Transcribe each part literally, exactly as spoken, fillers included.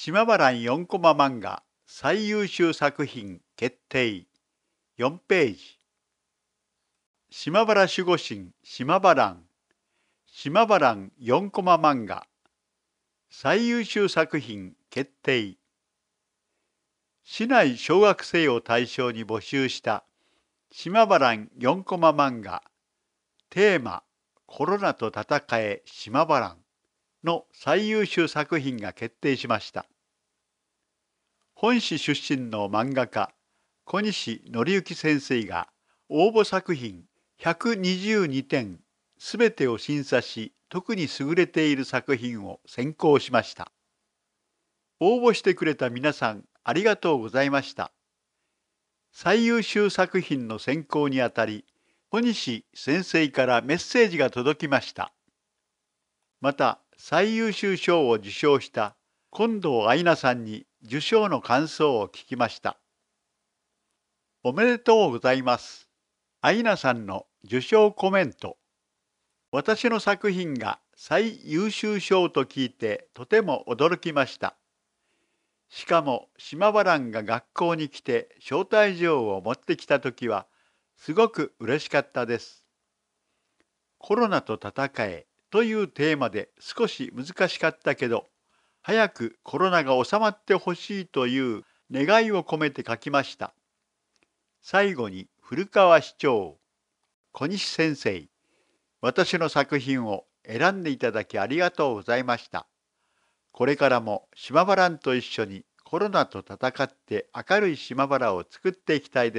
島原よんコマ漫画最優秀作品決定よんページ。島原守護神島原島原よんコマ漫画最優秀作品決定。市内小学生を対象に募集した島原よんコマ漫画テーマコロナと戦え島原の最優秀作品が決定しました。本市出身の漫画家小西紀之先生が応募作品ひゃくにじゅうにてんすべてを審査し、特に優れている作品を選考しました。応募してくれた皆さんありがとうございました。最優秀作品の選考にあたり、小西先生からメッセージが届きました。また、最優秀賞を受賞した近藤愛菜さんに受賞の感想を聞きました。おめでとうございます。愛菜さんの受賞コメント。私の作品が最優秀賞と聞いてとても驚きました。しかも島原が学校に来て招待状を持ってきたときはすごく嬉しかったです。コロナと戦えというテーマで少し難しかったけど、早くコロナが収まってほしいという願いを込めて書きました。最後に古川市長、小西先生、私の作品を選んでいただきありがとうございました。これからも島原と一緒にコロナと戦って明るい島原を作っていきたいです。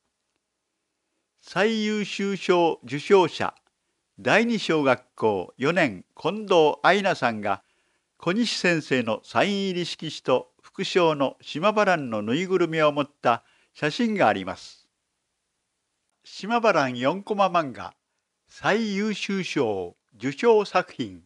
最優秀賞受賞者、第二小学校よねん近藤愛菜さんが小西先生のサイン入り色紙と副賞の島原のぬいぐるみを持った写真があります。島原よんコマ漫画最優秀賞受賞作品。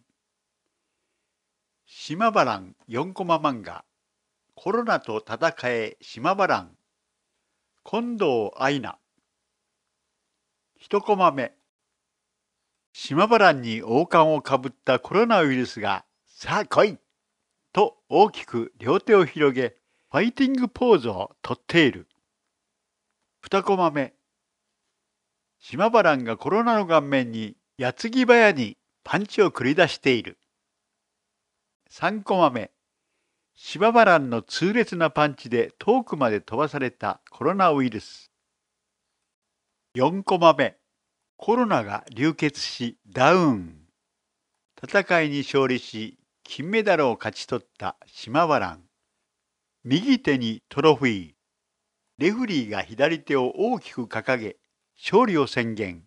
島原よんコマ漫画コロナと戦え島原近藤愛菜。いちコマ目。島原に王冠をかぶったコロナウイルスがさあ来いと大きく両手を広げファイティングポーズをとっている。にコマ目。島原がコロナの顔面に矢継ぎ早にパンチを繰り出している。さんコマ目。島原の痛烈なパンチで遠くまで飛ばされたコロナウイルス。よんコマ目。コロナが流血しダウン。戦いに勝利し金メダルを勝ち取った島原。右手にトロフィー。レフリーが左手を大きく掲げ勝利を宣言。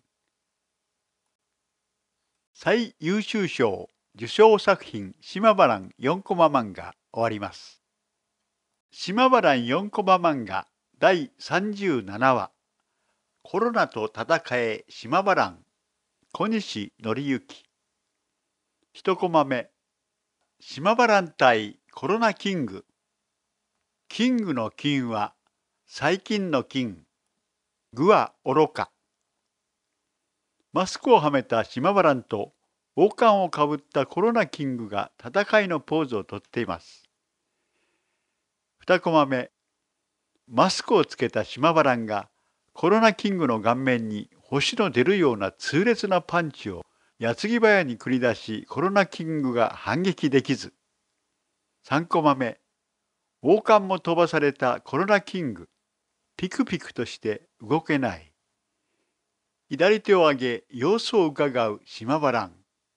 最優秀賞受賞作品島原よんコマ漫画終わります。島原よんコマ漫画だいさんじゅうななわコロナと戦え島原小西紀之。いちコマ目。島原対コロナキング。キングの金は細菌の菌。具は愚か。マスクをはめた島原と王冠をかぶったコロナキングが戦いのポーズをとっています。にコマ目。マスクをつけた島原がコロナキングの顔面に星の出るような痛烈なパンチを矢継ぎ早に繰り出しコロナキングが反撃できず。さんコマ目。王冠も飛ばされたコロナキング。ピクピクとして動けない。左手を上げ様子をうかがう島原。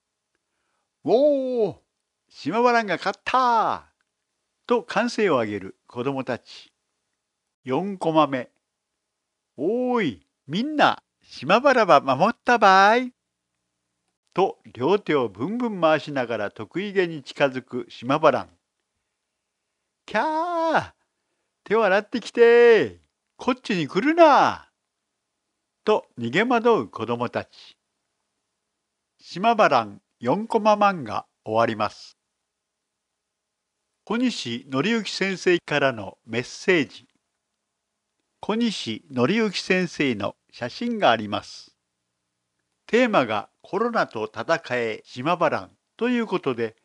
おお、島原が勝ったと歓声を上げる子供たち。よんコマ目。おーい、みんな、島原は守ったばーい。と両手をぶんぶん回しながら得意げに近づく島原。キャー、手を洗ってきて、こっちに来るな。と逃げ惑う子供たち。島原よんコマ漫画終わります。小西紀之先生からのメッセージ。小西紀之先生の写真があります。テーマがコロナと戦え島原ということで、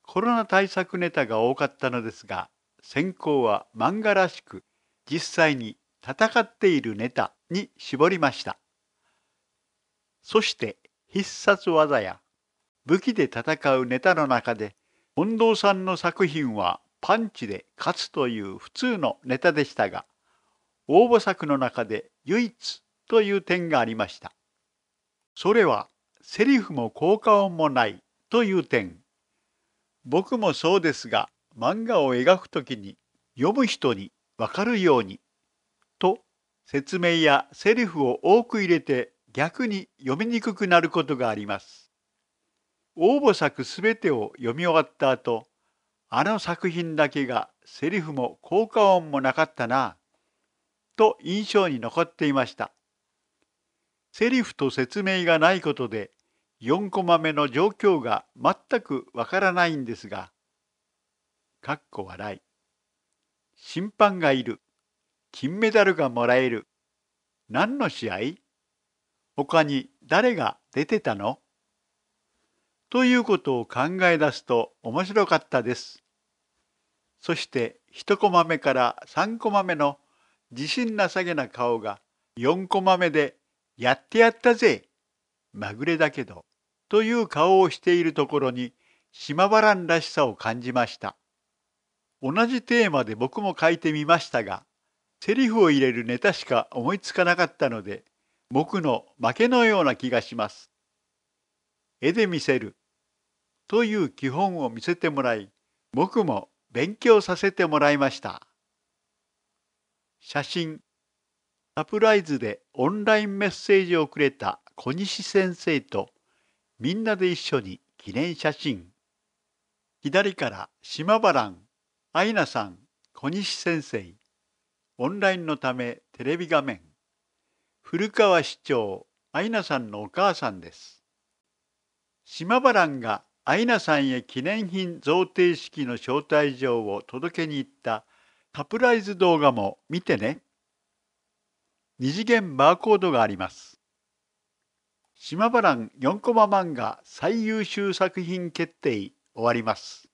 コロナ対策ネタが多かったのですが、先行は漫画らしく実際に戦っているネタに絞りました。そして必殺技や武器で戦うネタの中で、近藤さんの作品はパンチで勝つという普通のネタでしたが、応募作の中で唯一という点がありました。それはセリフも効果音もないという点。僕もそうですが、漫画を描くときに読む人にわかるようにと説明やセリフを多く入れて逆に読みにくくなることがあります。応募作すべてを読み終わった後、あの作品だけがセリフも効果音もなかったなと印象に残っていました。セリフと説明がないことでよんコマ目の状況が全くわからないんですが、かっこ笑い。審判がいる。金メダルがもらえる。何の試合？他に誰が出てたの？ということを考え出すと面白かったです。そしていちコマ目からさんコマ目の自信なさげな顔がよんコマ目でやってやったぜ、まぐれだけどという顔をしているところに島原らしさを感じました。同じテーマで僕も書いてみましたが、セリフを入れるネタしか思いつかなかったので、僕の負けのような気がします。絵で見せるという基本を見せてもらい、僕も勉強させてもらいました。写真。サプライズでオンラインメッセージをくれた小西先生とみんなで一緒に記念写真。左から島原ん、アイナさん、小西先生。オンラインのためテレビ画面。古川市長、アイナさんのお母さんです。島原んがアイナさんへ記念品贈呈式の招待状を届けに行ったサプライズ動画も見てね。二次元バーコードがあります。島原んよんコマ漫画最優秀作品決定終わります。